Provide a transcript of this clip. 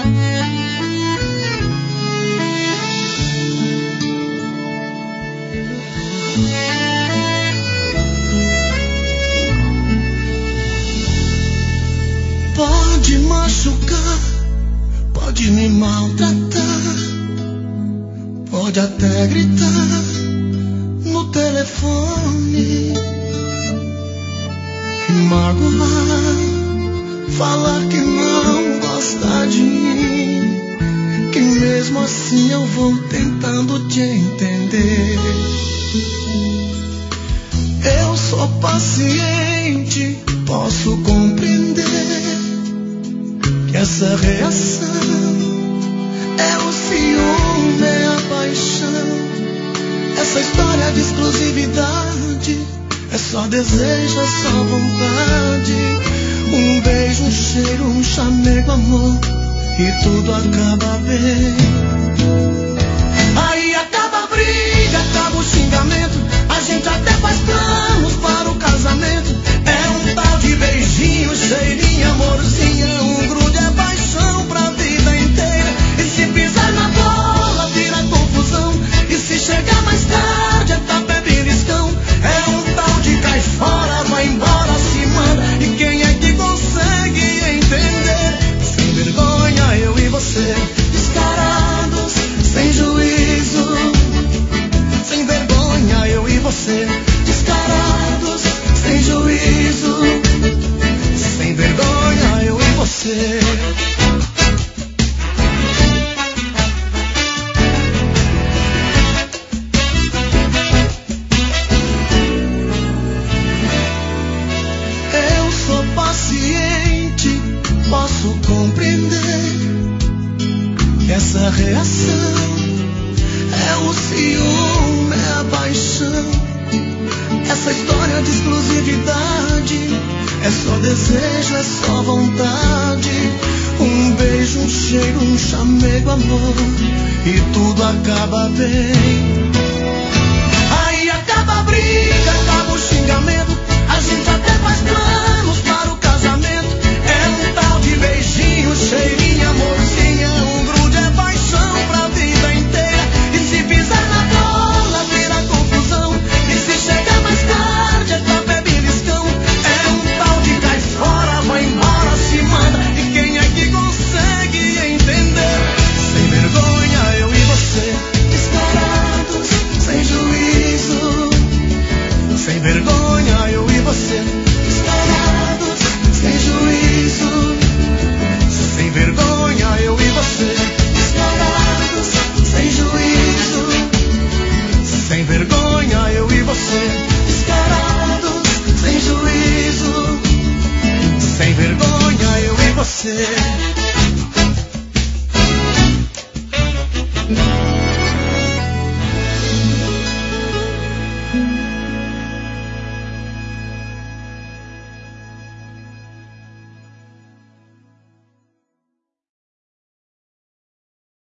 Pode machucar, pode me maltratar, pode até gritar no telefone, magoar, falar que não gosta de mim, que mesmo assim eu vou tentando te entender. Eu sou paciente, posso compreender que essa reação é o ciúme, é a paixão. Essa história de exclusividade é só desejo, é só vontade. Um beijo, um cheiro, um chamego, amor, e tudo acaba bem. Aí acaba a briga, acaba o xingamento, a gente até faz planos para o casamento. É um tal de beijinho, cheirinho, amorzinho, um grude é paixão pra vida inteira. E se pisar na bola, vira confusão, e se chegar mais tarde, é tapé beliscão. É um tal de cai fora, vai embora, se manda, e quem é que consegue entender? Sem vergonha, eu e você, descarados, sem juízo. Sem vergonha, eu e você, descarados, sem juízo. Sem vergonha, eu e você. Eu sou paciente, posso compreender que essa reação é o ciúme, é a paixão. Essa história de exclusividade é só desejo, é só vontade. Um beijo, um cheiro, um chamego, amor, e tudo acaba bem. Aí acaba a briga, acaba o xingamento, a gente até faz planos para o casamento. É um tal de beijinho, cheirinho, amorzinha, um grude é paixão pra vida inteira. E se pisar na bola, vira confusão, e se chegar mais tarde, é tapé beliscão. É um tal de cai fora, vai embora, se manda, e quem é que consegue entender? Sem vergonha, eu e você, descarados, sem juízo. Sem vergonha, eu e você, descarados, sem juízo. Sem vergonha, eu e você, descarados, sem juízo. Sem vergonha, eu e você, descarados, sem juízo. Sem vergonha, eu e você.